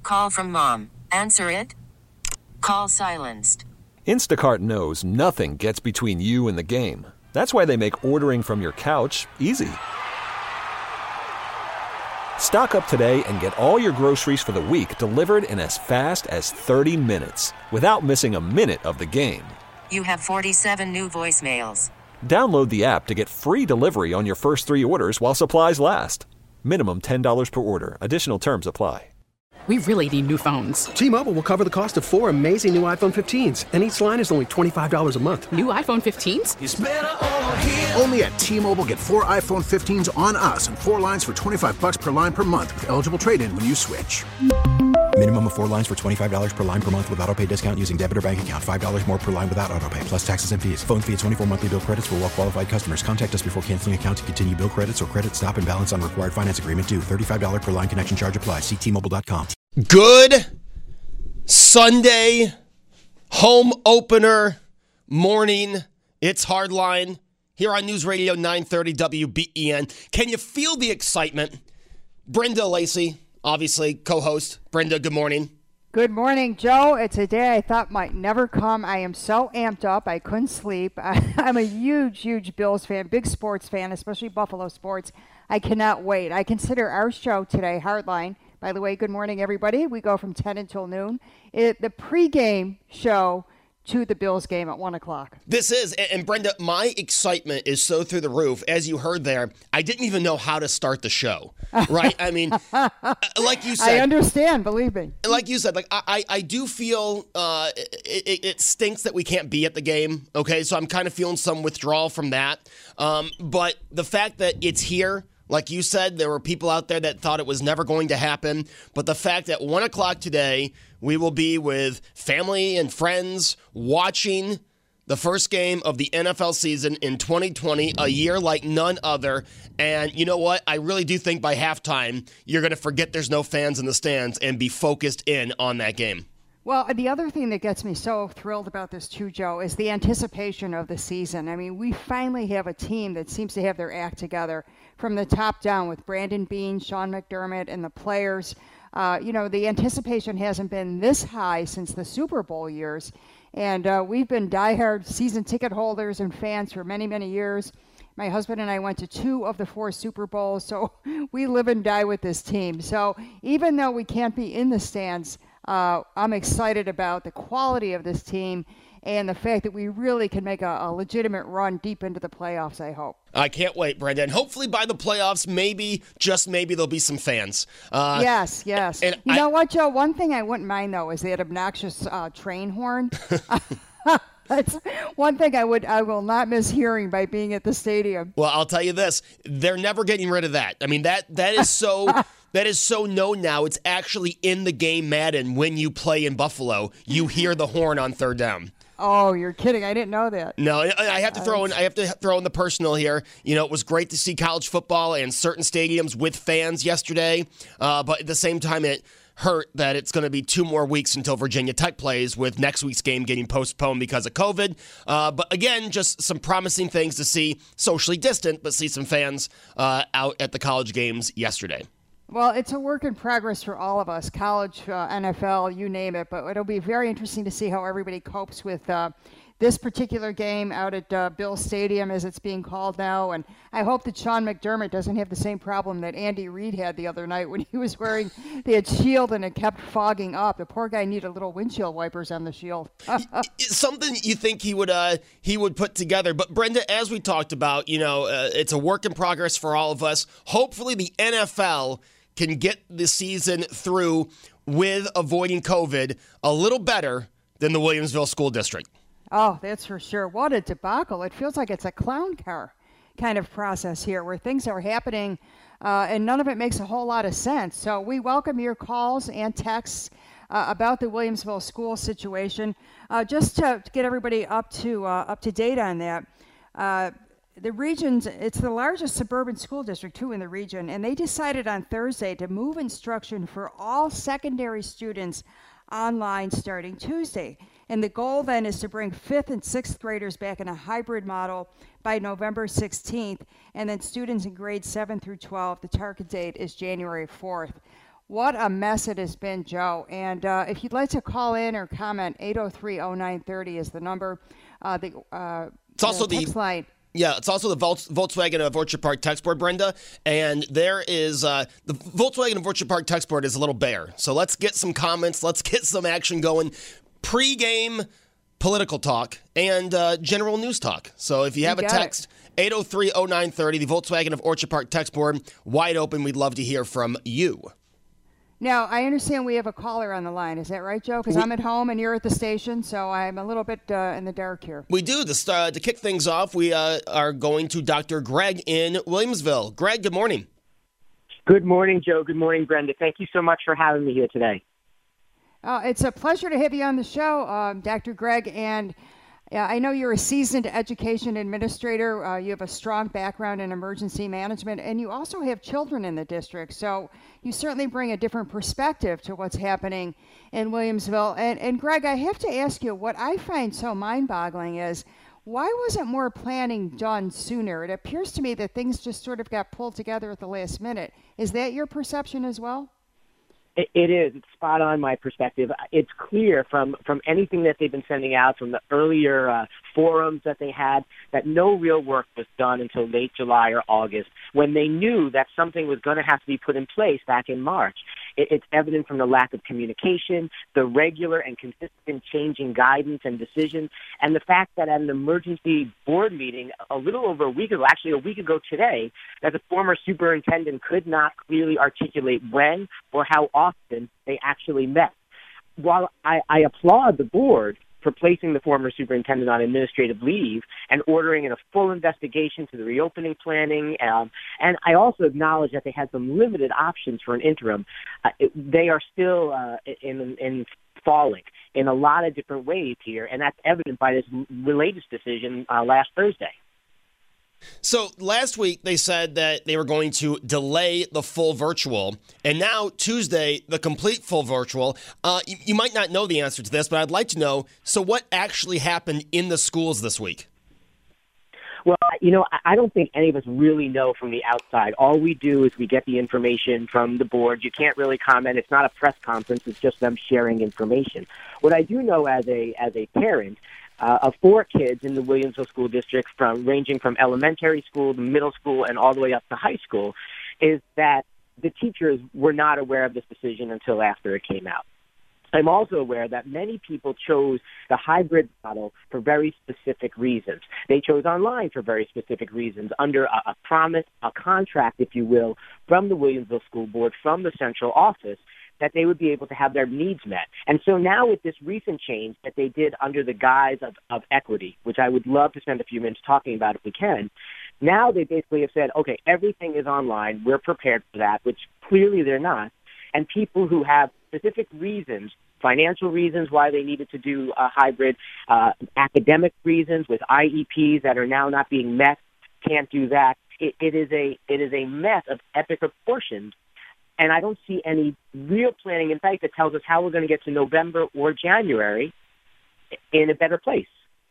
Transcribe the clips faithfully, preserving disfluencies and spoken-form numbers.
Call from mom. Answer it. Call silenced. Instacart knows nothing gets between you and the game. That's why they make ordering from your couch easy. Stock up today and get all your groceries for the week delivered in as fast as thirty minutes without missing a minute of the game. You have forty-seven new voicemails. Download the app to get free delivery on your first three orders while supplies last. Minimum ten dollars per order. Additional terms apply. We really need new phones. T-Mobile will cover the cost of four amazing new iPhone fifteens, and each line is only twenty-five dollars a month. New iPhone fifteens? It's better over here. Only at T-Mobile, get four iPhone fifteens on us and four lines for twenty-five bucks per line per month with eligible trade-in when you switch. Minimum of four lines for twenty-five dollars per line per month with autopay discount using debit or bank account. five dollars more per line without autopay, plus taxes and fees. Phone fee at twenty-four monthly bill credits for well-qualified customers. Contact us before canceling account to continue bill credits or credit stop and balance on required finance agreement due. thirty-five dollars per line connection charge applies. See T Mobile dot com. Good Sunday home opener morning. It's Hardline here on News Radio nine thirty W B E N. Can you feel the excitement? Brenda Lacey, obviously co-host. Brenda, good morning. Good morning, Joe. It's a day I thought might never come. I am so amped up. I couldn't sleep. I, I'm a huge, huge Bills fan, big sports fan, especially Buffalo sports. I cannot wait. I consider our show today, Hardline. By the way, good morning, everybody. We go from ten until noon. It, the pregame show to the Bills game at one o'clock. This is, and Brenda, my excitement is so through the roof. As you heard there, I didn't even know how to start the show, right? I mean, like you said. I understand, believe me. Like you said, like I, I do feel uh, it, it stinks that we can't be at the game, okay? So I'm kind of feeling some withdrawal from that. Um, but the fact that it's here, like you said, there were people out there that thought it was never going to happen. But the fact that one o'clock today, we will be with family and friends watching the first game of the N F L season in twenty twenty, a year like none other. And you know what? I really do think by halftime, you're going to forget there's no fans in the stands and be focused in on that game. Well, the other thing that gets me so thrilled about this too, Joe, is the anticipation of the season. I mean, we finally have a team that seems to have their act together from the top down with Brandon Beane, Sean McDermott, and the players. Uh, you know, the anticipation hasn't been this high since the Super Bowl years. And uh, we've been diehard season ticket holders and fans for many, many years. My husband and I went to two of the four Super Bowls, so we live and die with this team. So even though we can't be in the stands, uh, I'm excited about the quality of this team and the fact that we really can make a, a legitimate run deep into the playoffs, I hope. I can't wait, Brenda. And hopefully by the playoffs, maybe, just maybe, there'll be some fans. Uh, yes, yes. And you I, know what, Joe? One thing I wouldn't mind, though, is that obnoxious uh, train horn. That's one thing I would I will not miss hearing by being at the stadium. Well, I'll tell you this. They're never getting rid of that. I mean, that that is so that is so known now. It's actually in the game Madden when you play in Buffalo. You hear the horn on third down. Oh, you're kidding. I didn't know that. No, I have to throw in I have to throw in the personal here. You know, it was great to see college football in certain stadiums with fans yesterday, uh, but at the same time it hurt that it's going to be two more weeks until Virginia Tech plays, with next week's game getting postponed because of COVID. Uh, but again, just some promising things to see, socially distant, but see some fans uh, out at the college games yesterday. Well, it's a work in progress for all of us, college, uh, N F L, you name it. But it'll be very interesting to see how everybody copes with uh, this particular game out at uh, Bill Stadium, as it's being called now. And I hope that Sean McDermott doesn't have the same problem that Andy Reid had the other night when he was wearing the shield and it kept fogging up. The poor guy needed little windshield wipers on the shield. Something you think he would uh, he would put together. But Brenda, as we talked about, you know, uh, it's a work in progress for all of us. Hopefully the N F L can get the season through with avoiding COVID a little better than the Williamsville School District. Oh, that's for sure. What a debacle. It feels like it's a clown car kind of process here where things are happening uh, and none of it makes a whole lot of sense. So we welcome your calls and texts uh, about the Williamsville school situation. Uh, just to, to get everybody up to uh, up to date on that, uh, the region's, it's the largest suburban school district, too, in the region, and they decided on Thursday to move instruction for all secondary students online starting Tuesday. And the goal then is to bring fifth and sixth graders back in a hybrid model by November sixteenth, and then students in grades seven through twelve, the target date is January fourth. What a mess it has been, Joe. And uh, if you'd like to call in or comment, eight oh three oh nine thirty is the number. Uh, the, uh, it's also the text the line. Yeah, it's also the Volks, Volkswagen of Orchard Park text board, Brenda. And there is uh, the Volkswagen of Orchard Park text board is a little bare. So let's get some comments. Let's get some action going. Pre-game political talk and uh, general news talk. So if you have You a got text, eight oh three oh nine thirty, the Volkswagen of Orchard Park text board, wide open. We'd love to hear from you. Now, I understand we have a caller on the line. Is that right, Joe? Because I'm at home and you're at the station, so I'm a little bit uh, in the dark here. We do. To, uh, to kick things off, we uh, are going to Doctor Greg in Williamsville. Greg, good morning. Good morning, Joe. Good morning, Brenda. Thank you so much for having me here today. Uh, it's a pleasure to have you on the show, um, Doctor Greg. And uh, I know you're a seasoned education administrator. Uh, you have a strong background in emergency management, and you also have children in the district. So you certainly bring a different perspective to what's happening in Williamsville. And, and Greg, I have to ask you, what I find so mind-boggling is, why wasn't more planning done sooner? It appears to me that things just sort of got pulled together at the last minute. Is that your perception as well? It, it is. It's spot on my perspective. It's clear from, from anything that they've been sending out, from the earlier uh, forums that they had, that no real work was done until late July or August, when they knew that something was going to have to be put in place back in March. It, it's evident from the lack of communication, the regular and consistent changing guidance and decisions, and the fact that at an emergency board meeting a little over a week ago, actually a week ago today, that the former superintendent could not clearly articulate when or how often they actually met. While I, I applaud the board for placing the former superintendent on administrative leave and ordering in a full investigation to the reopening planning, um, and I also acknowledge that they had some limited options for an interim, uh, it, they are still uh, in, in falling in a lot of different ways here, and that's evident by this latest decision uh, last Thursday. So last week they said that they were going to delay the full virtual, and now Tuesday, the complete full virtual. Uh, you, you might not know the answer to this, but I'd like to know, so what actually happened in the schools this week? Well, you know, I don't think any of us really know from the outside. All we do is we get the information from the board. You can't really comment. It's not a press conference. It's just them sharing information. What I do know as a as a parent uh, of four kids in the Williamsville School District, from ranging from elementary school to middle school and all the way up to high school, is that the teachers were not aware of this decision until after it came out. I'm also aware that many people chose the hybrid model for very specific reasons. They chose online for very specific reasons, under a, a promise, a contract, if you will, from the Williamsville School Board, from the central office, that they would be able to have their needs met. And so now with this recent change that they did under the guise of, of equity, which I would love to spend a few minutes talking about if we can, now they basically have said, okay, everything is online. We're prepared for that, which clearly they're not. And people who have specific reasons, financial reasons why they needed to do a hybrid, uh, academic reasons with I E Ps that are now not being met, can't do that. It, it is a it is a mess of epic proportions, and I don't see any real planning in fact that tells us how we're going to get to November or January in a better place.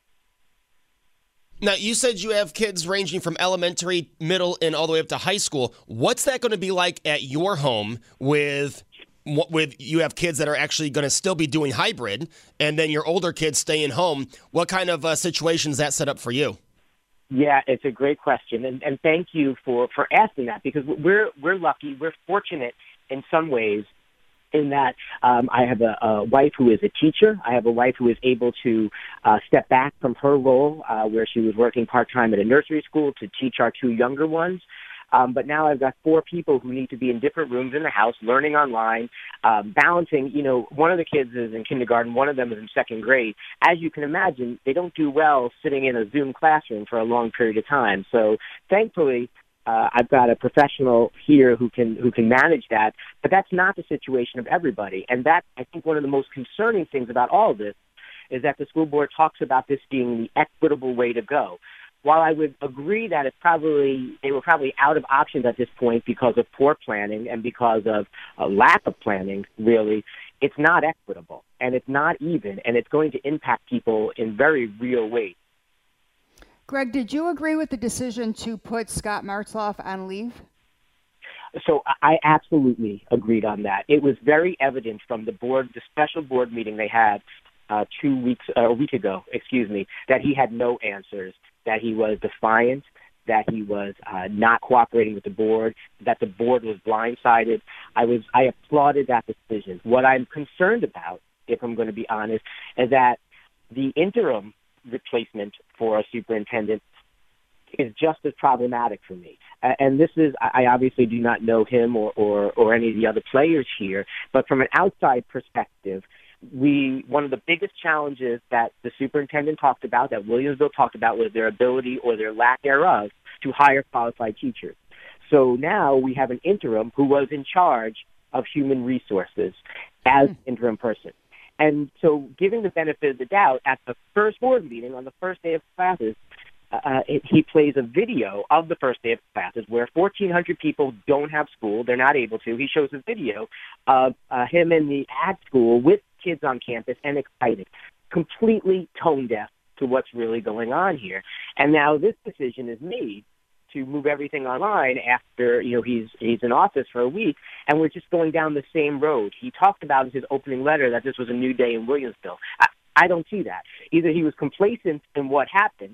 Now, you said you have kids ranging from elementary, middle, and all the way up to high school. What's that going to be like at your home with with you have kids that are actually going to still be doing hybrid, and then your older kids staying home? What kind of uh, situation is that set up for you? Yeah, it's a great question, and, and thank you for, for asking that, because we're we're lucky, we're fortunate in some ways, in that um, I have a, a wife who is a teacher. I have a wife who is able to uh, step back from her role uh, where she was working part-time at a nursery school to teach our two younger ones. Um, but now I've got four people who need to be in different rooms in the house, learning online, um, balancing. You know, one of the kids is in kindergarten, one of them is in second grade. As you can imagine, they don't do well sitting in a Zoom classroom for a long period of time. So thankfully, Uh, I've got a professional here who can who can manage that, but that's not the situation of everybody. And that, I think, one of the most concerning things about all of this is that the school board talks about this being the equitable way to go. While I would agree that it's probably they were probably out of options at this point because of poor planning and because of a lack of planning, really, it's not equitable, and it's not even, and it's going to impact people in very real ways. Greg, did you agree with the decision to put Scott Martzloff on leave? So I absolutely agreed on that. It was very evident from the board, the special board meeting they had uh, two weeks, uh, a week ago, excuse me, that he had no answers, that he was defiant, that he was uh, not cooperating with the board, that the board was blindsided. I was, I applauded that decision. What I'm concerned about, if I'm going to be honest, is that the interim replacement for a superintendent is just as problematic for me. Uh, and this is, I obviously do not know him or, or, or any of the other players here, but from an outside perspective, we, one of the biggest challenges that the superintendent talked about, that Williamsville talked about, was their ability or their lack thereof to hire qualified teachers. So now we have an interim who was in charge of human resources as interim person. And so giving the benefit of the doubt, at the first board meeting on the first day of classes, Uh, it, he plays a video of the first day of classes where fourteen hundred people don't have school. They're not able to. He shows a video of uh, him in the at school with kids on campus and excited, completely tone deaf to what's really going on here. And now this decision is made to move everything online after, you know, he's he's in office for a week, and we're just going down the same road. He talked about in his opening letter that this was a new day in Williamsville. I, I don't see that. Either he was complacent in what happened,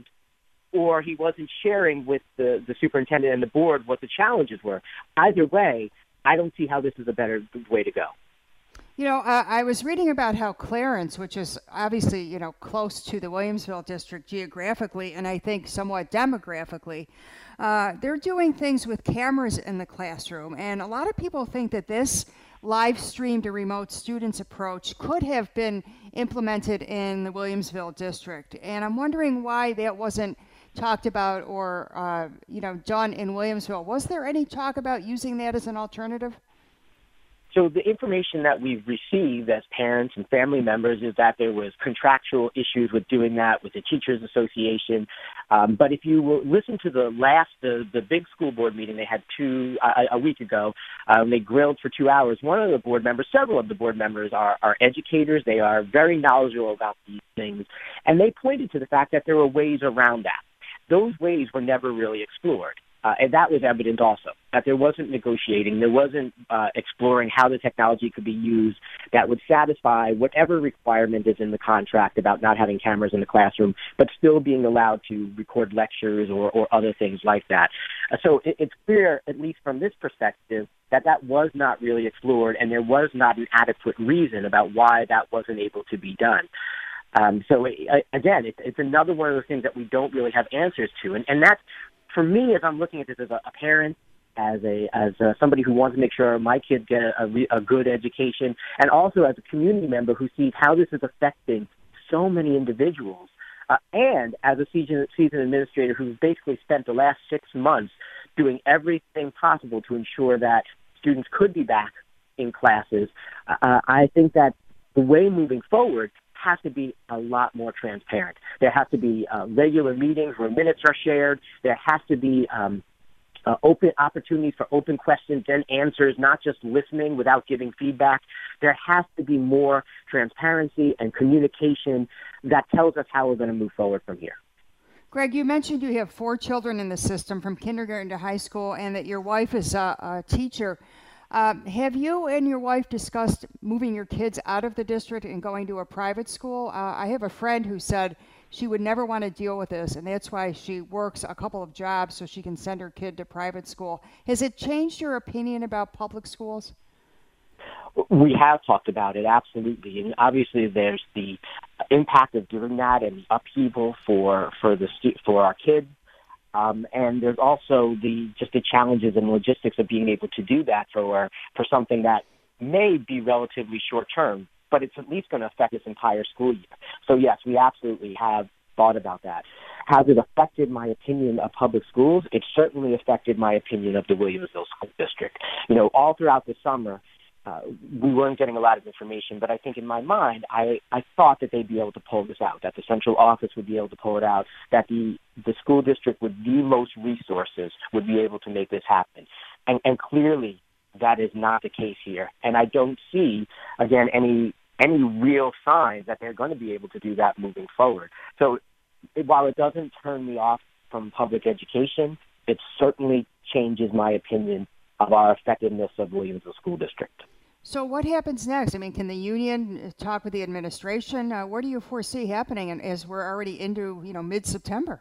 or he wasn't sharing with the, the superintendent and the board what the challenges were. Either way, I don't see how this is a better way to go. You know, uh, I was reading about how Clarence, which is obviously, you know, close to the Williamsville district geographically and I think somewhat demographically, uh, they're doing things with cameras in the classroom. And a lot of people think that this live stream to remote students approach could have been implemented in the Williamsville district. And I'm wondering why that wasn't talked about or, uh, you know, done in Williamsville. Was there any talk about using that as an alternative? So the information that we've received as parents and family members is that there was contractual issues with doing that with the Teachers Association. Um, but if you will listen to the last, the, the big school board meeting they had two uh, a week ago, um, they grilled for two hours. One of the board members, several of the board members are, are educators. They are very knowledgeable about these things. And they pointed to the fact that there were ways around that. Those ways were never really explored. Uh, and that was evident also, that there wasn't negotiating, there wasn't uh, exploring how the technology could be used that would satisfy whatever requirement is in the contract about not having cameras in the classroom, but still being allowed to record lectures or, or other things like that. Uh, so it, it's clear, at least from this perspective, that that was not really explored, and there was not an adequate reason about why that wasn't able to be done. Um, so, it, again, it, it's another one of those things that we don't really have answers to, and, and that's, for me, as I'm looking at this as a, a parent, as a as a, somebody who wants to make sure my kids get a, a, a good education, and also as a community member who sees how this is affecting so many individuals, uh, and as a season, season administrator who's basically spent the last six months doing everything possible to ensure that students could be back in classes, uh, I think that the way moving forward has to be a lot more transparent. There has to be uh, regular meetings where minutes are shared. There has to be um, uh, open opportunities for open questions and answers, not just listening without giving feedback. There has to be more transparency and communication that tells us how we're going to move forward from here. Greg, you mentioned you have four children in the system from kindergarten to high school and that your wife is a, a teacher. Um, have you and your wife discussed moving your kids out of the district and going to a private school? Uh, I have a friend who said she would never want to deal with this, and that's why she works a couple of jobs so she can send her kid to private school. Has it changed your opinion about public schools? We have talked about it, absolutely. And obviously there's the impact of doing that and the upheaval for, for, the, for our kids. Um, and there's also the just the challenges and logistics of being able to do that for for something that may be relatively short term, but it's at least going to affect this entire school year. So yes, we absolutely have thought about that. Has it affected my opinion of public schools? It certainly affected my opinion of the Williamsville School District. You know, all throughout the summer, Uh, we weren't getting a lot of information, but I think in my mind, I, I thought that they'd be able to pull this out, that the central office would be able to pull it out, that the, the school district with the most resources would be able to make this happen. And, and clearly, that is not the case here. And I don't see, again, any any real signs that they're going to be able to do that moving forward. So it, while it doesn't turn me off from public education, it certainly changes my opinion of our effectiveness of Williamsville School District. So what happens next? I mean, can the union talk with the administration? Uh, what do you foresee happening as we're already into, you know, mid-September?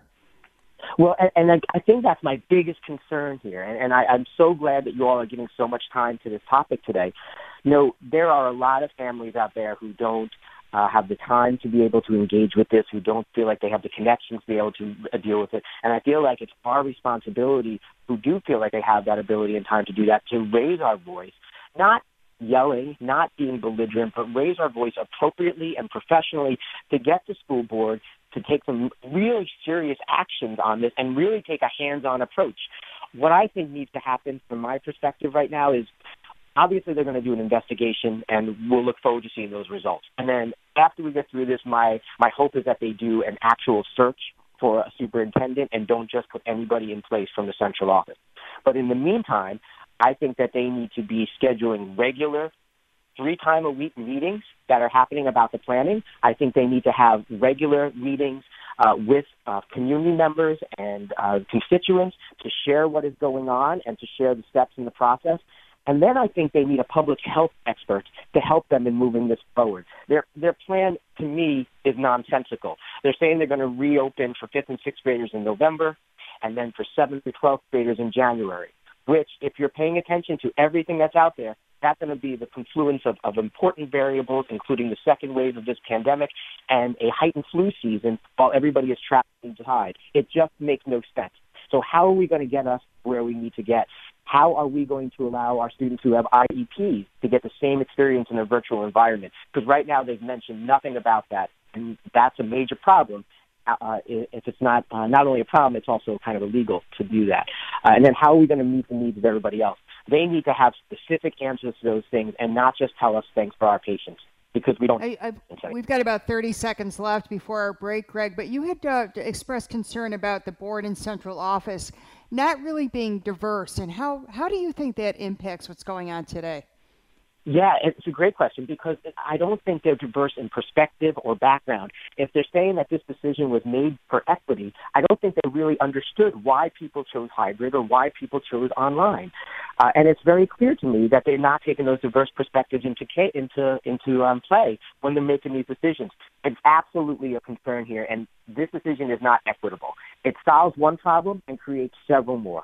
Well, and, and I, I think that's my biggest concern here, and, and I, I'm so glad that you all are giving so much time to this topic today. You know, there are a lot of families out there who don't uh, have the time to be able to engage with this, who don't feel like they have the connections to be able to uh, deal with it, and I feel like it's our responsibility, who do feel like they have that ability and time to do that, to raise our voice, not yelling, not being belligerent, but raise our voice appropriately and professionally to get the school board to take some really serious actions on this and really take a hands-on approach. What I think needs to happen from my perspective right now is obviously they're going to do an investigation, and we'll look forward to seeing those results. And then after we get through this, my, my hope is that they do an actual search for a superintendent and don't just put anybody in place from the central office. But in the meantime, I think that they need to be scheduling regular three-time-a-week meetings that are happening about the planning. I think they need to have regular meetings uh, with uh, community members and uh, constituents to share what is going on and to share the steps in the process. And then I think they need a public health expert to help them in moving this forward. Their their plan, to me, is nonsensical. They're saying they're going to reopen for fifth and sixth graders in November and then for seventh to twelfth graders in January, which, if you're paying attention to everything that's out there, that's going to be the confluence of, of important variables, including the second wave of this pandemic and a heightened flu season while everybody is trapped inside. It just makes no sense. So how are we going to get us where we need to get? How are we going to allow our students who have I E Ps to get the same experience in a virtual environment? Because right now they've mentioned nothing about that, and that's a major problem. Uh, if it's not uh, not only a problem, it's also kind of illegal to do that. Uh, and then how are we going to meet the needs of everybody else? They need to have specific answers to those things and not just tell us thanks for our patience, because we don't. I, I, we've got about thirty seconds left before our break, Greg, but you had uh, expressed concern about the board and central office not really being diverse. And how, how do you think that impacts what's going on today? Yeah, it's a great question, because I don't think they're diverse in perspective or background. If they're saying that this decision was made for equity, I don't think they really understood why people chose hybrid or why people chose online. Uh, and it's very clear to me that they're not taking those diverse perspectives into into into um, play when they're making these decisions. It's absolutely a concern here, and this decision is not equitable. It solves one problem and creates several more.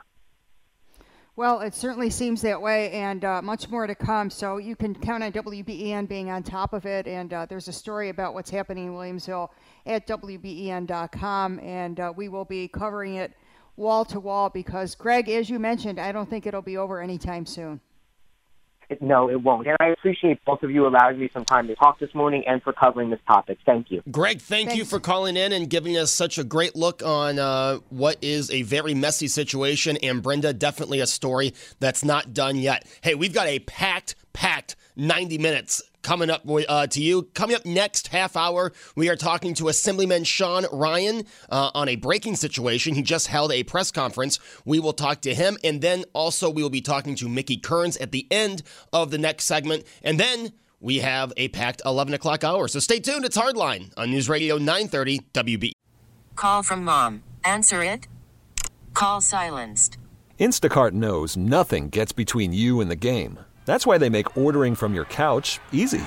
Well, it certainly seems that way, and uh, much more to come. So you can count on W B E N being on top of it. And uh, there's a story about what's happening in Williamsville at W B E N dot com, and uh, we will be covering it wall to wall because, Greg, as you mentioned, I don't think it'll be over anytime soon. No, it won't. And I appreciate both of you allowing me some time to talk this morning and for covering this topic. Thank you. Greg, thank Thanks. you for calling in and giving us such a great look on uh, what is a very messy situation. And Brenda, definitely a story that's not done yet. Hey, we've got a packed, packed ninety minutes coming up uh, to you. Coming up next half hour, we are talking to Assemblyman Sean Ryan uh, on a breaking situation. He just held a press conference. We will talk to him, and then also we will be talking to Mickey Kearns at the end of the next segment, and then we have a packed eleven o'clock hour. So stay tuned. It's Hardline on News Radio nine thirty W B. Call from mom. Answer it. Call silenced. Instacart knows nothing gets between you and the game. That's why they make ordering from your couch easy.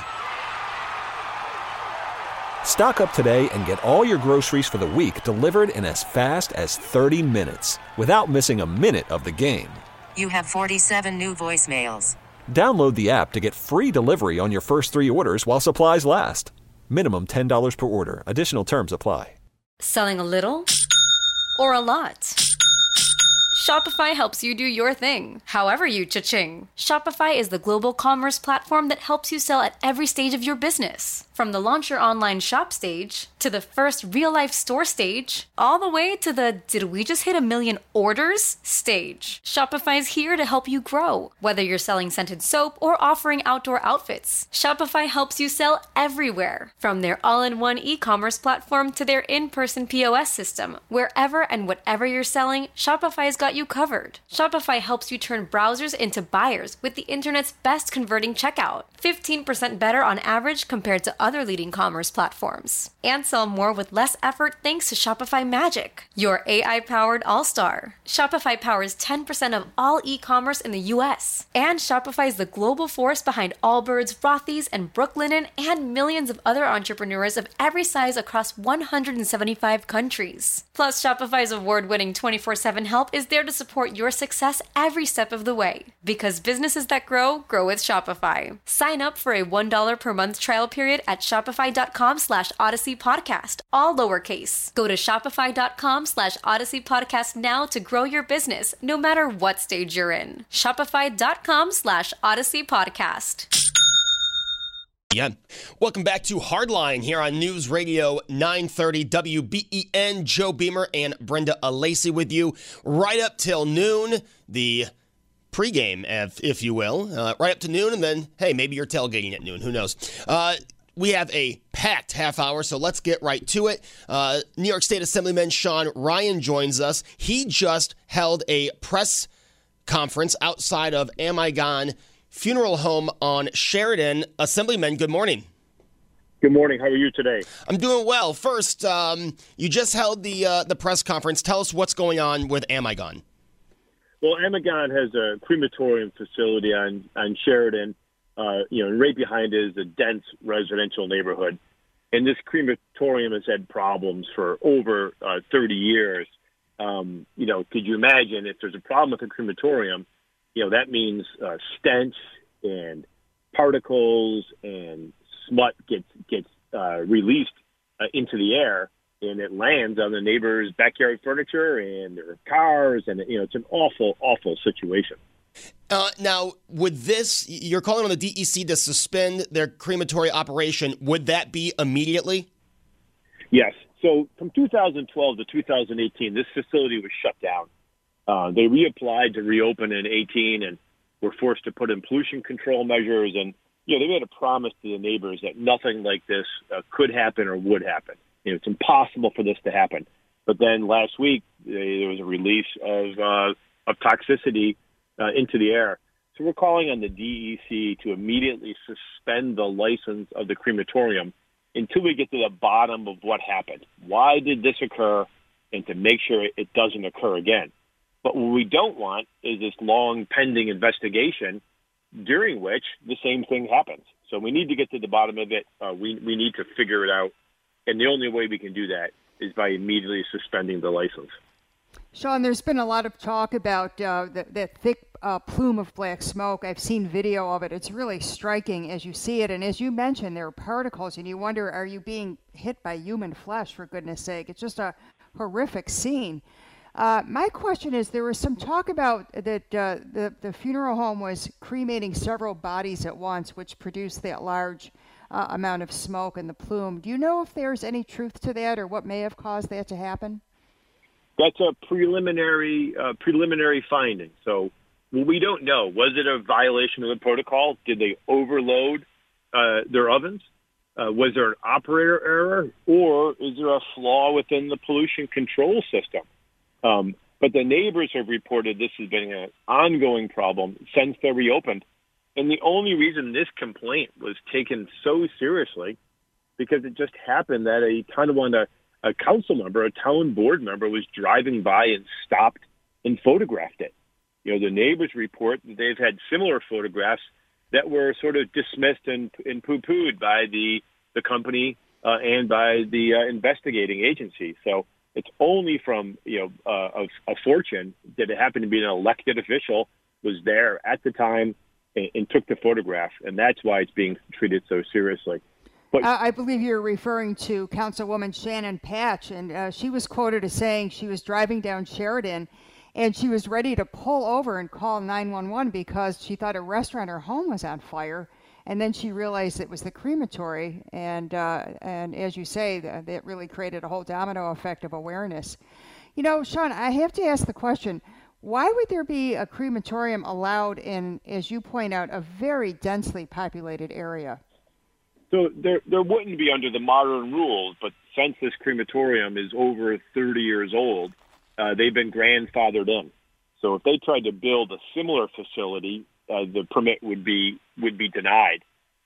Stock up today and get all your groceries for the week delivered in as fast as thirty minutes without missing a minute of the game. You have forty-seven new voicemails. Download the app to get free delivery on your first three orders while supplies last. Minimum ten dollars per order. Additional terms apply. Selling a little or a lot? Shopify helps you do your thing, however you cha-ching. Shopify is the global commerce platform that helps you sell at every stage of your business. From the launch your online shop stage, to the first real-life store stage, all the way to the did we just hit a million orders stage. Shopify's here to help you grow. Whether you're selling scented soap or offering outdoor outfits, Shopify helps you sell everywhere. From their all-in-one e-commerce platform to their in-person P O S system. Wherever and whatever you're selling, Shopify's got you covered. Shopify helps you turn browsers into buyers with the internet's best converting checkout. fifteen percent better on average compared to other leading commerce platforms. And sell more with less effort thanks to Shopify Magic, your A I-powered all-star. Shopify powers ten percent of all e-commerce in the U S. And Shopify is the global force behind Allbirds, Rothy's, and Brooklinen, and millions of other entrepreneurs of every size across one hundred seventy-five countries. Plus, Shopify's award-winning twenty-four seven help is there to support your success every step of the way. Because businesses that grow, grow with Shopify. Sign up for a one dollar per month trial period at shopify.com slash Odyssey Podcast, all lowercase. Go to shopify.com slash Odyssey Podcast now to grow your business, no matter what stage you're in. Shopify.com slash Odyssey Podcast. Yeah. Welcome back to Hardline here on News Radio nine thirty W B E N. Joe Beamer and Brenda Alacey with you right up till noon. The pregame, if, if you will, uh, right up to noon, and then, hey, maybe you're tailgating at noon. Who knows? Uh, we have a packed half hour, so let's get right to it. Uh, New York State Assemblyman Sean Ryan joins us. He just held a press conference outside of Am I Gone Funeral Home on Sheridan. Assemblyman, good morning. Good morning. How are you today? I'm doing well. First, um, you just held the uh, the press conference. Tell us what's going on with Am I Gone? Well, Am I Gone has a crematorium facility on, on Sheridan. Uh, you know, and right behind it is a dense residential neighborhood. And this crematorium has had problems for over uh, thirty years. Um, you know, could you imagine if there's a problem with a crematorium, you know, that means uh, stench and particles and smut gets gets uh, released uh, into the air, and it lands on the neighbor's backyard furniture and their cars, and you know, it's an awful, awful situation. Uh, now, would this, you're calling on the D E C to suspend their crematory operation. Would that be immediately? Yes. So from two thousand twelve to two thousand eighteen, this facility was shut down. Uh, they reapplied to reopen in eighteen and were forced to put in pollution control measures. And, you know, they made a promise to the neighbors that nothing like this uh, could happen or would happen. You know, it's impossible for this to happen. But then last week, they, there was a release of, uh, of toxicity uh, into the air. So we're calling on the D E C to immediately suspend the license of the crematorium until we get to the bottom of what happened. Why did this occur? And to make sure it doesn't occur again. But what we don't want is this long pending investigation during which the same thing happens. So we need to get to the bottom of it. Uh, we, we need to figure it out. And the only way we can do that is by immediately suspending the license. Sean, there's been a lot of talk about uh, that, that thick uh, plume of black smoke. I've seen video of it. It's really striking as you see it. And as you mentioned, there are particles, and you wonder, are you being hit by human flesh, for goodness sake? It's just a horrific scene. Uh, my question is, there was some talk about that uh, the, the funeral home was cremating several bodies at once, which produced that large uh, amount of smoke and the plume. Do you know if there's any truth to that or what may have caused that to happen? That's a preliminary uh, preliminary finding. So well, we don't know. Was it a violation of the protocol? Did they overload uh, their ovens? Uh, was there an operator error? Or is there a flaw within the pollution control system? Um, but the neighbors have reported this has been an ongoing problem since they reopened. And the only reason this complaint was taken so seriously because it just happened that a Tonawanda a council member, a town board member, was driving by and stopped and photographed it. You know, the neighbors report that they've had similar photographs that were sort of dismissed and, and poo-pooed by the the company uh, and by the uh, investigating agency. So it's only from, you know, uh, a, a fortune that it happened to be an elected official was there at the time and, and took the photograph, and that's why it's being treated so seriously. But, uh, I believe you're referring to Councilwoman Shannon Patch, and uh, she was quoted as saying she was driving down Sheridan, and she was ready to pull over and call nine one one because she thought a restaurant or home was on fire, and then she realized it was the crematory, and uh, and as you say, that, that really created a whole domino effect of awareness. You know, Sean, I have to ask the question, why would there be a crematorium allowed in, as you point out, a very densely populated area? So there, there wouldn't be under the modern rules, but since this crematorium is over thirty years old, uh, they've been grandfathered in. So if they tried to build a similar facility, uh, the permit would be would be denied.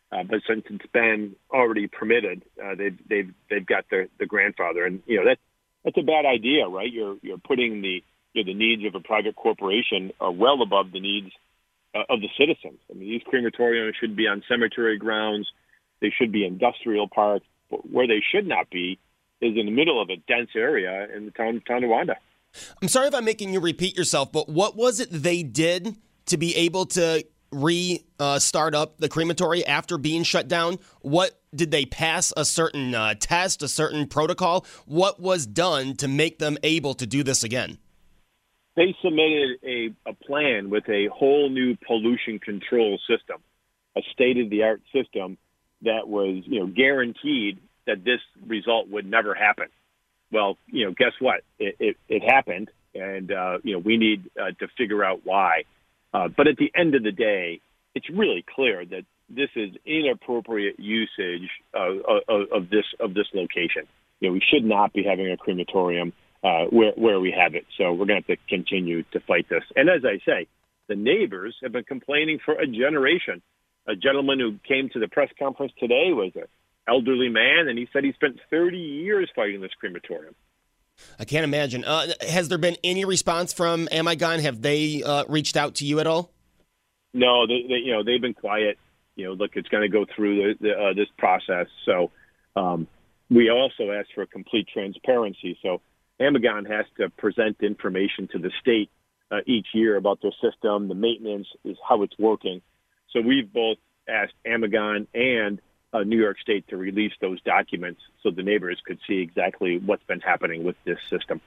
Uh, but since it's been already permitted, uh, they've they've they've got their the grandfather, and you know that that's a bad idea, right? You're you're putting the you know, the needs of a private corporation are well above the needs uh, of the citizens. I mean, these crematoriums should be on cemetery grounds, they should be industrial parks. But where they should not be is in the middle of a dense area in the town town of Wanda. I'm sorry if I'm making you repeat yourself, but what was it they did to be able to re uh, start up the crematory after being shut down? What did they pass a certain uh, test, a certain protocol? What was done to make them able to do this again? They submitted a, a plan with a whole new pollution control system, a state-of-the-art system that was, you know, guaranteed that this result would never happen. Well, you know, guess what? It it, it happened, and uh, you know, we need uh, to figure out why. Uh, but at the end of the day, it's really clear that this is inappropriate usage of, of, of this of this location. You know, we should not be having a crematorium uh, where where we have it. So we're going to have to continue to fight this. And as I say, the neighbors have been complaining for a generation. A gentleman who came to the press conference today was an elderly man, and he said he spent thirty years fighting this crematorium. I can't imagine. Uh, has there been any response from Amagon? Have they uh, reached out to you at all? No, they, they you know they've been quiet. You know, look, it's going to go through the, the, uh, this process. So um, we also asked for complete transparency. So Amagon has to present information to the state uh, each year about their system, the maintenance, is how it's working. So we've both asked Amagon and Uh, New York State to release those documents so the neighbors could see exactly what's been happening with this system.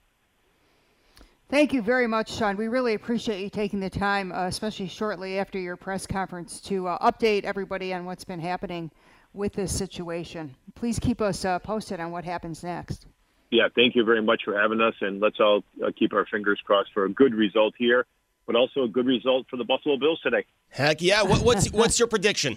Thank you very much, Sean. We really appreciate you taking the time, uh, especially shortly after your press conference, to uh, update everybody on what's been happening with this situation. Please keep us uh, posted on what happens next. Yeah, thank you very much for having us, and let's all uh, keep our fingers crossed for a good result here, but also a good result for the Buffalo Bills today. Heck yeah! What, what's what's your prediction?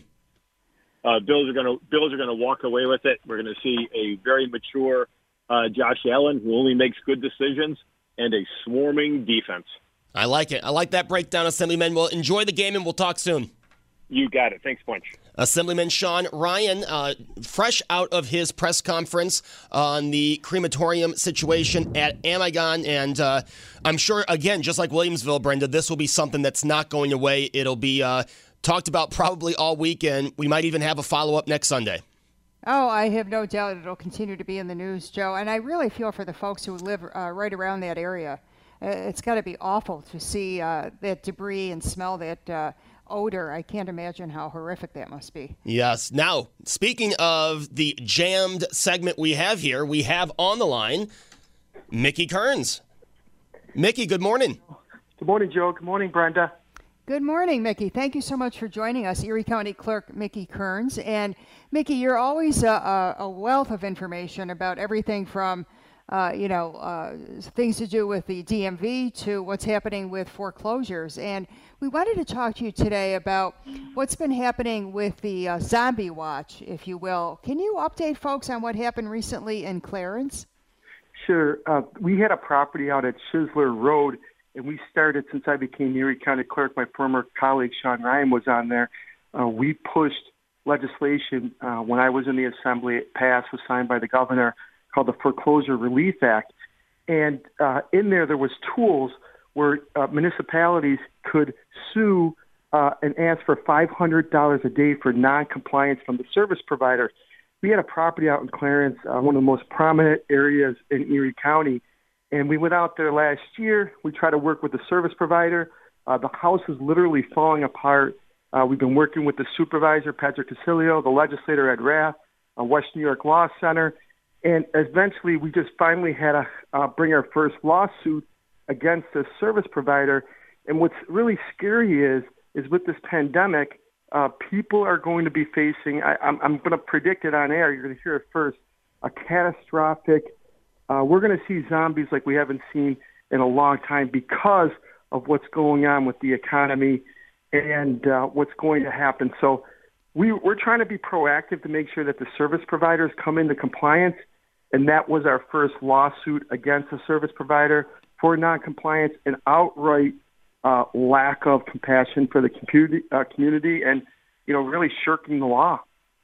Uh, Bills are going to Bills are going to walk away with it. We're going to see a very mature uh, Josh Allen who only makes good decisions and a swarming defense. I like it. I like that breakdown, Assemblyman. Well, enjoy the game, and we'll talk soon. You got it. Thanks, bunch. Assemblyman Sean Ryan, uh, fresh out of his press conference on the crematorium situation at Amagon, and uh, I'm sure, again, just like Williamsville, Brenda, this will be something that's not going away. It'll be uh, talked about probably all weekend. We might even have a follow-up next Sunday. Oh, I have no doubt it'll continue to be in the news, Joe. And I really feel for the folks who live uh, right around that area. It's got to be awful to see uh, that debris and smell that uh, odor. I can't imagine how horrific that must be. Yes. Now, speaking of the jammed segment we have here, we have on the line Mickey Kearns. Mickey, good morning. Good morning, Joe. Good morning, Brenda. Good morning, Mickey. Thank you so much for joining us, Erie County Clerk Mickey Kearns. And Mickey, you're always a, a wealth of information about everything from, uh, you know, uh, things to do with the D M V to what's happening with foreclosures. And we wanted to talk to you today about what's been happening with the uh, zombie watch, if you will. Can you update folks on what happened recently in Clarence? Sure. Uh, we had a property out at Shisler Road, and we started, since I became Erie County Clerk, my former colleague Sean Ryan was on there. Uh, we pushed legislation uh, when I was in the Assembly. It passed, was signed by the governor, called the Foreclosure Relief Act. And uh, in there, there was tools where uh, municipalities could sue uh, and ask for five hundred dollars a day for noncompliance from the service provider. We had a property out in Clarence, uh, one of the most prominent areas in Erie County. And we went out there last year. We tried to work with the service provider. Uh, the house is literally falling apart. Uh, we've been working with the supervisor, Patrick Casilio, the legislator, Ed Rath, uh, West New York Law Center. And eventually we just finally had to uh, bring our first lawsuit against the service provider. And what's really scary is, is with this pandemic, uh, people are going to be facing, I, I'm, I'm going to predict it on air, you're going to hear it first, a catastrophic Uh, we're going to see zombies like we haven't seen in a long time because of what's going on with the economy and uh, what's going to happen. So we, we're trying to be proactive to make sure that the service providers come into compliance, and that was our first lawsuit against the service provider for noncompliance and outright uh, lack of compassion for the community. Uh, community. And you know, really shirking the law.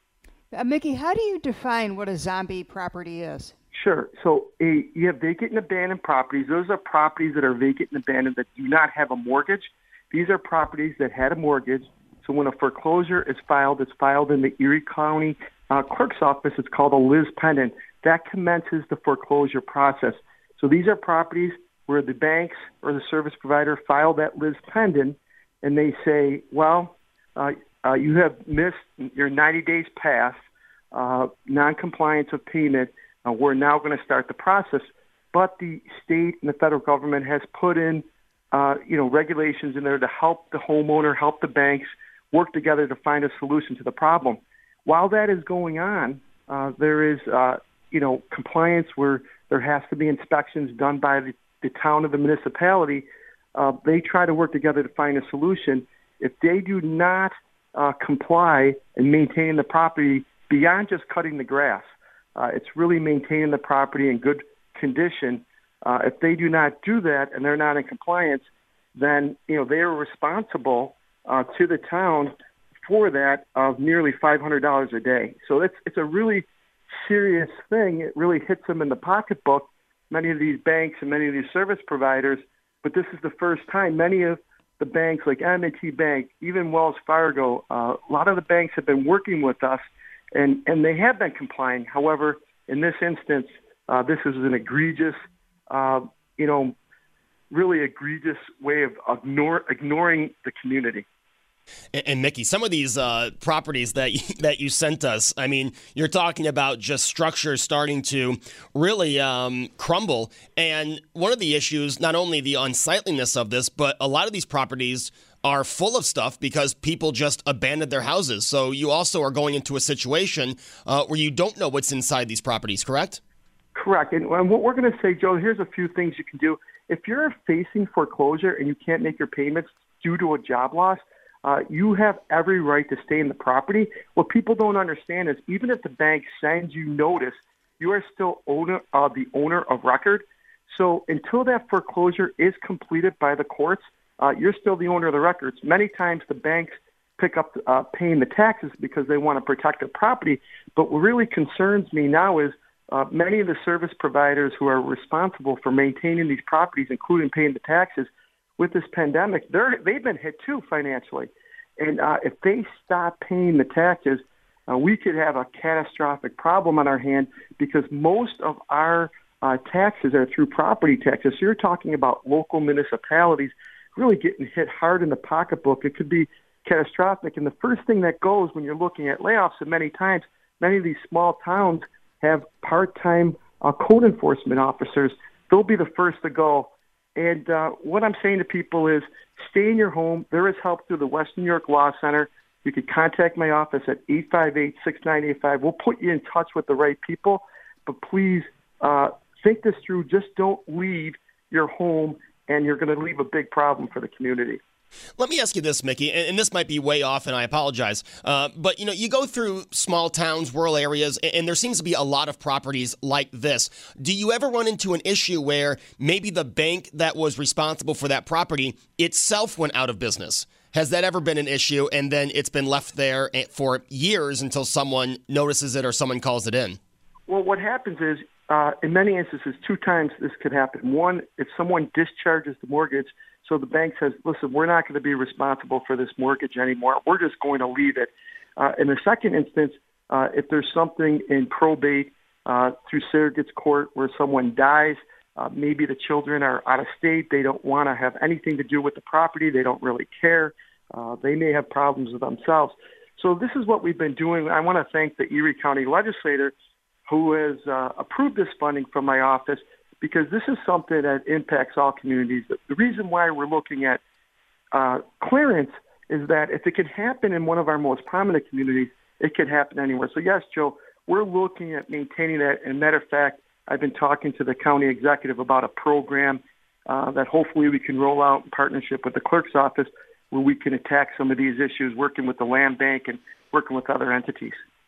Uh, Mickey, how do you define what a zombie property is? Sure. So a, you have vacant and abandoned properties. Those are properties that are vacant and abandoned that do not have a mortgage. These are properties that had a mortgage. So when a foreclosure is filed, it's filed in the Erie County uh, Clerk's Office. It's called a lis pendens. That commences the foreclosure process. So these are properties where the banks or the service provider file that lis pendens, and they say, well, uh, uh, you have missed your ninety days past, uh, non-compliance of payment. Uh, we're now going to start the process. But the state and the federal government has put in, uh, you know, regulations in there to help the homeowner, help the banks work together to find a solution to the problem. While that is going on, uh, there is, uh, you know, compliance where there has to be inspections done by the, the town or the municipality. Uh, they try to work together to find a solution. If they do not uh, comply and maintain the property beyond just cutting the grass, uh, it's really maintaining the property in good condition. Uh, if they do not do that and they're not in compliance, then, you know, they are responsible uh, to the town for that of nearly five hundred dollars a day. So it's it's a really serious thing. It really hits them in the pocketbook, many of these banks and many of these service providers. But this is the first time many of the banks like M and T Bank, even Wells Fargo, uh, a lot of the banks have been working with us, and, and they have been complying. However, in this instance, uh, this is an egregious, uh, you know, really egregious way of ignore, ignoring the community. And, and Mickey, some of these uh, properties that you, that you sent us, I mean, you're talking about just structures starting to really um, crumble. And one of the issues, not only the unsightliness of this, but a lot of these properties are full of stuff because people just abandoned their houses. So you also are going into a situation uh, where you don't know what's inside these properties, correct? Correct. And what we're going to say, Joe, here's a few things you can do. If you're facing foreclosure and you can't make your payments due to a job loss, uh, you have every right to stay in the property. What people don't understand is even if the bank sends you notice, you are still owner, uh, the owner of record. So until that foreclosure is completed by the courts, uh, you're still the owner of the records. Many times the banks pick up uh, paying the taxes because they want to protect their property. But what really concerns me now is Uh, many of the service providers who are responsible for maintaining these properties, including paying the taxes, with this pandemic, they're, they've been hit too financially. And uh, if they stop paying the taxes, uh, we could have a catastrophic problem on our hand because most of our uh, taxes are through property taxes. So you're talking about local municipalities really getting hit hard in the pocketbook. It could be catastrophic. And the first thing that goes when you're looking at layoffs, and many times, many of these small towns have part-time uh, code enforcement officers. They'll be the first to go. And uh, what I'm saying to people is stay in your home. There is help through the Western New York Law Center. You can contact my office at eight five eight, six nine eight five. We'll put you in touch with the right people. But please uh, think this through. Just don't leave your home, and you're going to leave a big problem for the community. Let me ask you this, Mickey, and this might be way off, and I apologize. Uh, but, you know, you go through small towns, rural areas, and there seems to be a lot of properties like this. Do you ever run into an issue where maybe the bank that was responsible for that property itself went out of business? Has that ever been an issue, and then it's been left there for years until someone notices it or someone calls it in? Well, what happens is, uh, in many instances, two times this could happen. One, if someone discharges the mortgage, so the bank says, listen, we're not going to be responsible for this mortgage anymore. We're just going to leave it. Uh, in the second instance, uh, if there's something in probate uh, through surrogate's court where someone dies, uh, maybe the children are out of state. They don't want to have anything to do with the property. They don't really care. Uh, they may have problems with themselves. So this is what we've been doing. I want to thank the Erie County legislator who has uh, approved this funding from my office, because this is something that impacts all communities. The reason why we're looking at uh, clearance is that if it can happen in one of our most prominent communities, it could happen anywhere. So yes, Joe, we're looking at maintaining that. And matter of fact, I've been talking to the county executive about a program uh, that hopefully we can roll out in partnership with the clerk's office where we can attack some of these issues, working with the land bank and working with other entities.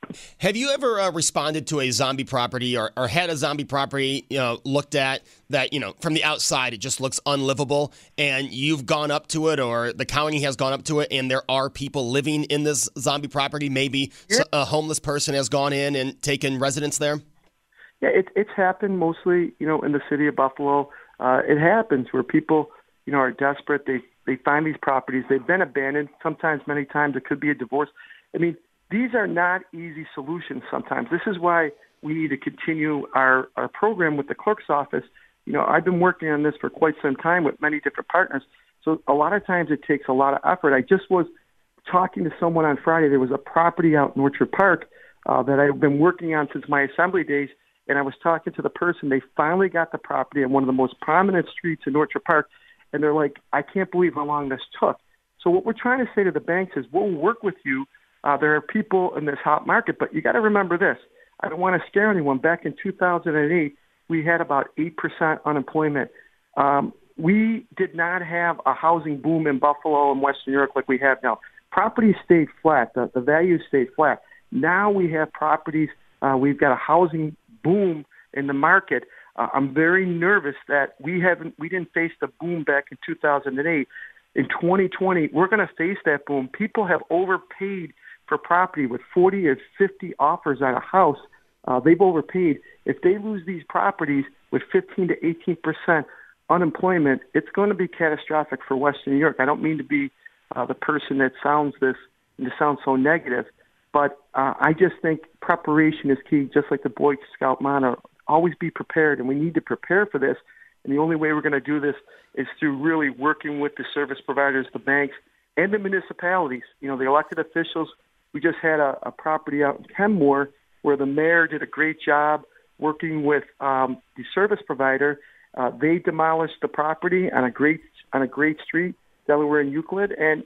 Have you ever uh, responded to a zombie property or, or had a zombie property, you know, looked at that, you know, from the outside it just looks unlivable, and you've gone up to it, or the county has gone up to it, and there are people living in this zombie property? Maybe Yeah. a homeless person has gone in and taken residence there? Yeah, it, it's happened mostly, you know, in the city of Buffalo. Uh, it happens where people, you know, are desperate. They they find these properties. They've been abandoned. Sometimes, many times, it could be a divorce. I mean, these are not easy solutions sometimes. This is why we need to continue our, our program with the clerk's office. You know, I've been working on this for quite some time with many different partners. So a lot of times it takes a lot of effort. I just was talking to someone on Friday. There was a property out in Orchard Park uh, that I've been working on since my assembly days. And I was talking to the person. They finally got the property on one of the most prominent streets in Orchard Park. And they're like, I can't believe how long this took. So what we're trying to say to the banks is we'll work with you. Uh, there are people in this hot market, but you got to remember this. I don't want to scare anyone. Back in two thousand eight, we had about eight percent unemployment. Um, we did not have a housing boom in Buffalo and Western New York like we have now. Properties stayed flat. The, the values stayed flat. Now we have properties. Uh, we've got a housing boom in the market. Uh, I'm very nervous that we haven't, we didn't face the boom back in two thousand eight. In twenty twenty, we're going to face that boom. People have overpaid for property with forty or fifty offers on a house. Uh, they've overpaid. If they lose these properties with fifteen to eighteen percent unemployment, it's going to be catastrophic for Western New York. I don't mean to be uh, the person that sounds this, to sound so negative, but uh, I just think preparation is key, just like the Boy Scout motto. Always be prepared, and we need to prepare for this. And the only way we're going to do this is through really working with the service providers, the banks, and the municipalities. You know, the elected officials. We just had a, a property out in Kenmore where the mayor did a great job working with um, the service provider. Uh, they demolished the property on a great on a great street, Delaware and Euclid, and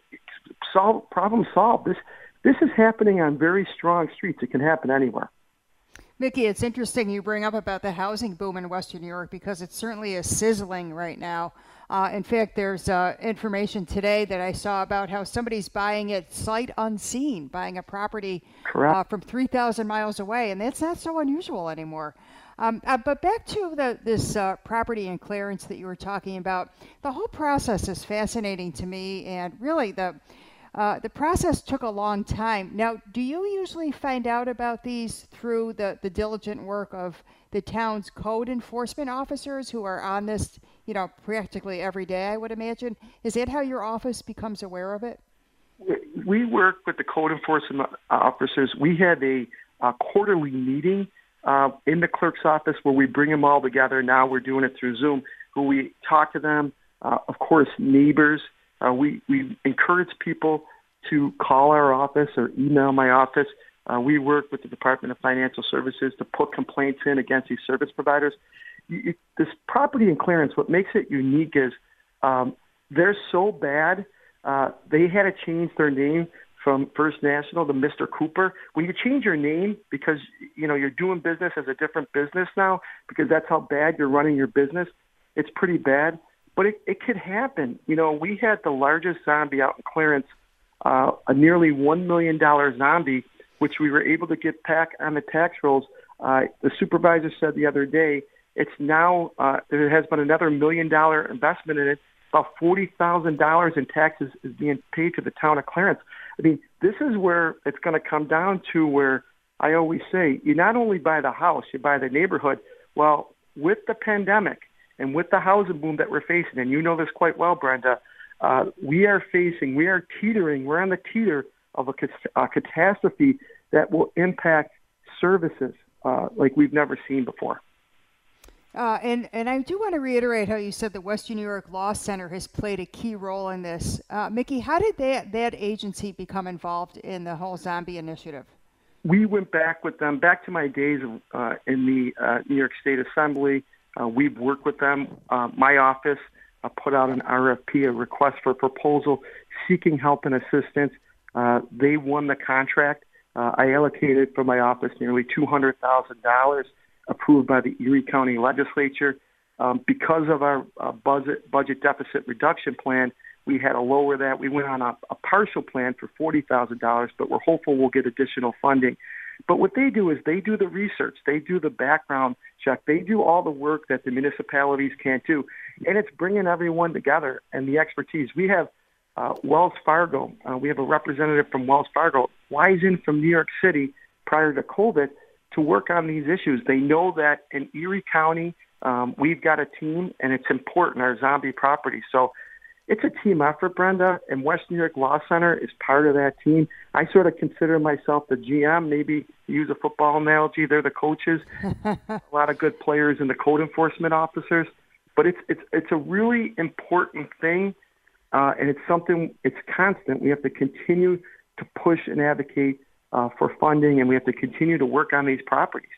solve problem solved. This this is happening on very strong streets. It can happen anywhere. Mickey, it's interesting you bring up about the housing boom in Western New York because it certainly is sizzling right now. Uh, in fact, there's uh, information today that I saw about how somebody's buying it sight unseen, buying a property uh, from three thousand miles away, and that's not so unusual anymore. Um, uh, but back to the, this uh, property in Clarence that you were talking about, the whole process is fascinating to me, and really the Uh, the process took a long time. Now, do you usually find out about these through the, the diligent work of the town's code enforcement officers who are on this, you know, practically every day, I would imagine? Is that how your office becomes aware of it? We work with the code enforcement officers. We had a, a quarterly meeting uh, in the clerk's office where we bring them all together. Now we're doing it through Zoom, where we talk to them, uh, of course, neighbors. Uh, we, we encourage people to call our office or email my office. Uh, we work with the Department of Financial Services to put complaints in against these service providers. You, you, this property in Clarence, what makes it unique is um, they're so bad, uh, they had to change their name from First National to Mister Cooper. When you change your name because, you know, you're doing business as a different business now because that's how bad you're running your business, it's pretty bad. But it, it could happen. You know, we had the largest zombie out in Clarence, uh, a nearly one million dollars zombie, which we were able to get back on the tax rolls. Uh, the supervisor said the other day, it's now, uh, there has been another million dollar investment in it. About forty thousand dollars in taxes is being paid to the town of Clarence. I mean, this is where it's going to come down to where I always say, you not only buy the house, you buy the neighborhood. Well, with the pandemic, and with the housing boom that we're facing, and you know this quite well, Brenda, uh, we are facing, we are teetering, we're on the teeter of a, a catastrophe that will impact services uh, like we've never seen before. Uh, and, and I do want to reiterate how you said the Western New York Law Center has played a key role in this. Uh, Mickey, how did that, that agency become involved in the whole zombie initiative? We went back with them, back to my days uh, in the uh, New York State Assembly. Uh, we've worked with them. Uh, my office uh, put out an R F P, a request for proposal, seeking help and assistance. Uh, they won the contract. Uh, I allocated for my office nearly two hundred thousand dollars approved by the Erie County Legislature. Um, because of our uh, budget, budget deficit reduction plan, we had to lower that. We went on a, a partial plan for forty thousand dollars, but we're hopeful we'll get additional funding. But what they do is they do the research, they do the background check, they do all the work that the municipalities can't do, and it's bringing everyone together and the expertise. We have uh, Wells Fargo. Uh, we have a representative from Wells Fargo, flies in from New York City prior to COVID to work on these issues. They know that in Erie County, um, we've got a team, and it's important, our zombie property. So it's a team effort, Brenda, and West New York Law Center is part of that team. I sort of consider myself the G M, maybe to use a football analogy. They're the coaches, a lot of good players and the code enforcement officers. But it's it's it's a really important thing, uh, and it's something, it's constant. We have to continue to push and advocate uh, for funding, and we have to continue to work on these properties.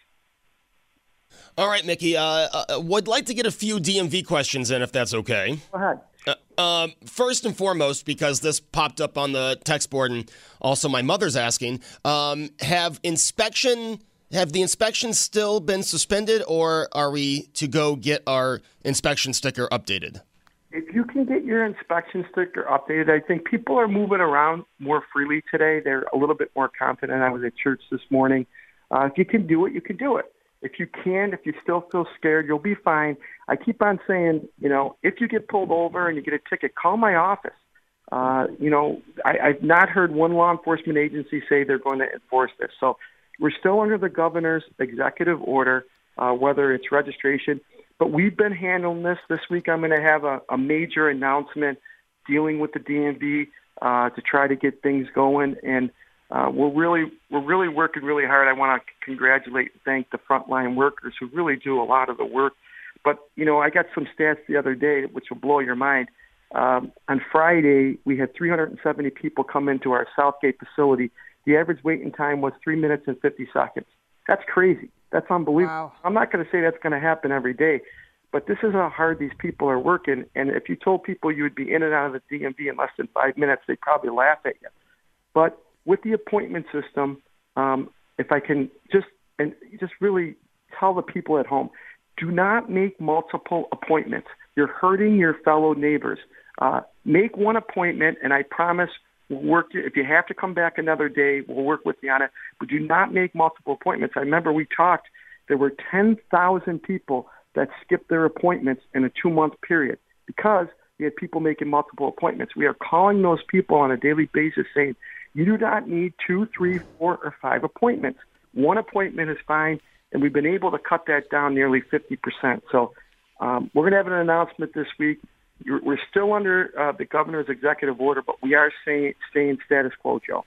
All right, Mickey, uh, uh, would like to get a few D M V questions in, if that's okay. Go ahead. Uh, um, first and foremost, because this popped up on the text board, and also my mother's asking, um, have inspection have the inspections still been suspended, or are we to go get our inspection sticker updated? If you can get your inspection sticker updated, I think people are moving around more freely today. They're a little bit more confident. I was at church this morning. Uh, if you can do it, you can do it. If you can, if you still feel scared, you'll be fine. I keep on saying, you know, if you get pulled over and you get a ticket, call my office. Uh, you know, I, I've not heard one law enforcement agency say they're going to enforce this. So we're still under the governor's executive order, uh, whether it's registration. But we've been handling this. This week I'm going to have a, a major announcement dealing with the D M V uh, to try to get things going. And Uh, we're really we're really working really hard. I want to congratulate and thank the frontline workers who really do a lot of the work. But, you know, I got some stats the other day which will blow your mind. Um, on Friday, we had three hundred seventy people come into our Southgate facility. The average waiting time was three minutes and fifty seconds. That's crazy. That's unbelievable. Wow. I'm not going to say that's going to happen every day, but this is how hard these people are working. And if you told people you would be in and out of the D M V in less than five minutes, they'd probably laugh at you. But with the appointment system, um, if I can just and just really tell the people at home, do not make multiple appointments. You're hurting your fellow neighbors. Uh, make one appointment, and I promise we'll work. If you have to come back another day, we'll work with you on it. But do not make multiple appointments. I remember we talked. There were ten thousand people that skipped their appointments in a two-month period because we had people making multiple appointments. We are calling those people on a daily basis saying, you do not need two, three, four, or five appointments. One appointment is fine, and we've been able to cut that down nearly fifty percent. So um, we're going to have an announcement this week. You're, we're still under uh, the governor's executive order, but we are staying, staying status quo, Joe.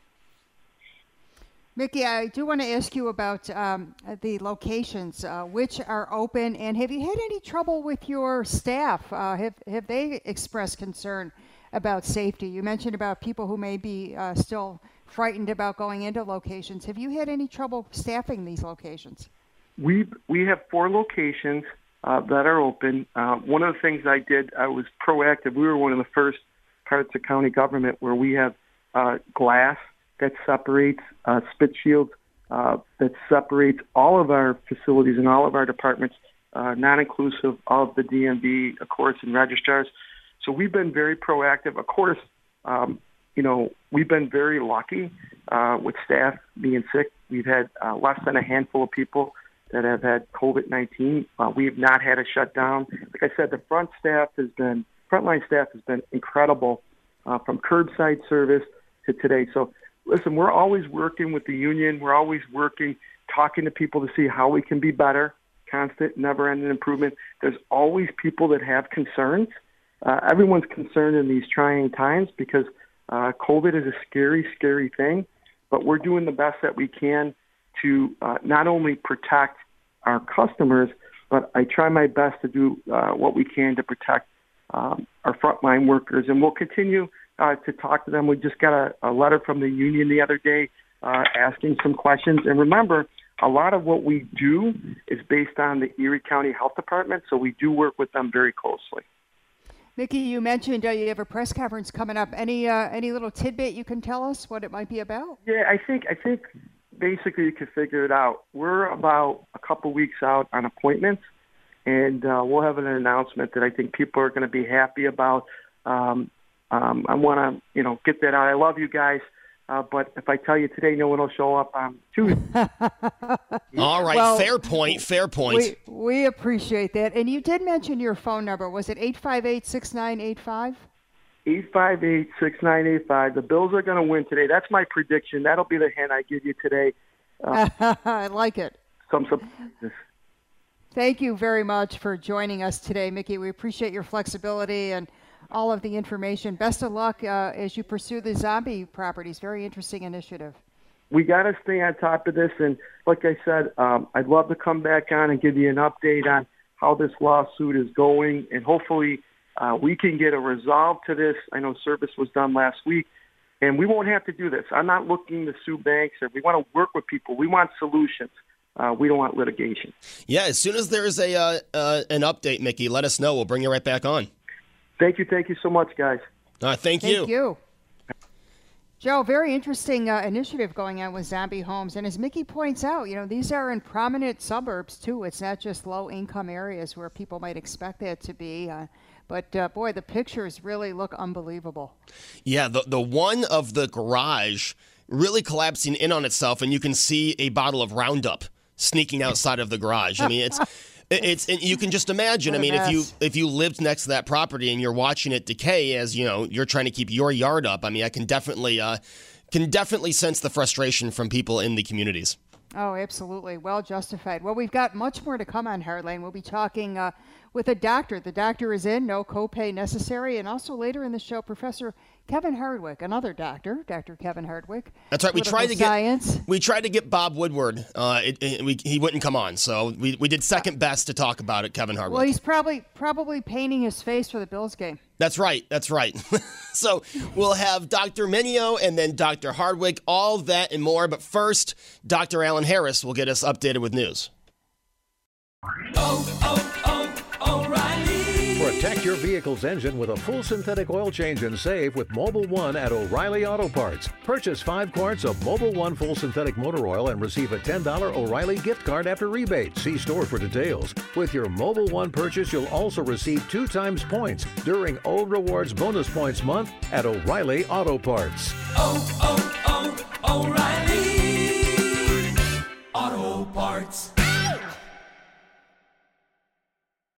Mickey, I do want to ask you about um, the locations, uh, which are open, and have you had any trouble with your staff? Uh, have, have they expressed concern about safety? You mentioned about people who may be uh, still frightened about going into locations. Have you had any trouble staffing these locations? We we have four locations uh, that are open. Uh, one of the things I did, I was proactive. We were one of the first parts of county government where we have uh, glass that separates, uh, spit shields uh, that separates all of our facilities and all of our departments, uh, not inclusive of the D M V, of course, and registrars. So we've been very proactive. Of course, um, you know, we've been very lucky uh, with staff being sick. We've had uh, less than a handful of people that have had COVID nineteen. Uh, we have not had a shutdown. Like I said, the front staff has been, frontline staff has been incredible uh, from curbside service to today. So listen, we're always working with the union. We're always working, talking to people to see how we can be better, constant, never-ending improvement. There's always people that have concerns. Uh, everyone's concerned in these trying times because uh, COVID is a scary, scary thing, but we're doing the best that we can to uh, not only protect our customers, but I try my best to do uh, what we can to protect um, our frontline workers, and we'll continue uh, to talk to them. We just got a, a letter from the union the other day uh, asking some questions, and remember, a lot of what we do is based on the Erie County Health Department, so we do work with them very closely. Mickey, you mentioned uh, you have a press conference coming up. Any uh, any little tidbit you can tell us what it might be about? Yeah, I think I think basically you can figure it out. We're about a couple weeks out on appointments, and uh, we'll have an announcement that I think people are going to be happy about. Um, um, I want to you know get that out. I love you guys. Uh, but if I tell you today, no one will show up on Tuesday. All right, Well, fair point, fair point. We, we appreciate that. And you did mention your phone number. Was it eight five eight, six nine eight five? eight five eight, six nine eight five. The Bills are going to win today. That's my prediction. That'll be the hint I give you today. Uh, I like it. Some surprises. Thank you very much for joining us today, Mickey. We appreciate your flexibility and all of the information. Best of luck uh, as you pursue the zombie properties. Very interesting initiative. We got to stay on top of this. And like I said, um, I'd love to come back on and give you an update on how this lawsuit is going. And hopefully uh, we can get a resolve to this. I know service was done last week. And we won't have to do this. I'm not looking to sue banks. We want to work with people. We want solutions. Uh, we don't want litigation. Yeah, as soon as there's a uh, uh, an update, Mickey, let us know. We'll bring you right back on. Thank you. Thank you so much, guys. All right, thank you. Thank you. Joe, very interesting uh, initiative going on with zombie homes. And as Mickey points out, you know, these are in prominent suburbs, too. It's not just low-income areas where people might expect that to be. Uh, but, uh, boy, the pictures really look unbelievable. Yeah, the, the one of the garage really collapsing in on itself, and you can see a bottle of Roundup sneaking outside of the garage. I mean, it's... It's and you can just imagine. I mean, if you if you lived next to that property and you're watching it decay as you know you're trying to keep your yard up. I mean, I can definitely uh, can definitely sense the frustration from people in the communities. Oh, absolutely, well justified. Well, we've got much more to come on Heartline. We'll be talking uh, with a doctor. The doctor is in, no copay necessary, and also later in the show, Professor Kevin Hardwick, another doctor, Doctor Kevin Hardwick. That's right. We tried to science. get we tried to get Bob Woodward. Uh, it, it, we, he wouldn't come on, so we, we did second best to talk about it. Kevin Hardwick. Well, he's probably probably painting his face for the Bills game. That's right. That's right. So we'll have Doctor Minio and then Doctor Hardwick, all that and more. But first, Doctor Alan Harris will get us updated with news. Oh, oh, oh, O'Reilly. Protect your vehicle's engine with a full synthetic oil change and save with Mobil one at O'Reilly Auto Parts. Purchase five quarts of Mobil one full synthetic motor oil and receive a ten dollars O'Reilly gift card after rebate. See store for details. With your Mobil one purchase, you'll also receive two times points during O Rewards Bonus Points Month at O'Reilly Auto Parts. Oh, oh, oh, O'Reilly Auto Parts.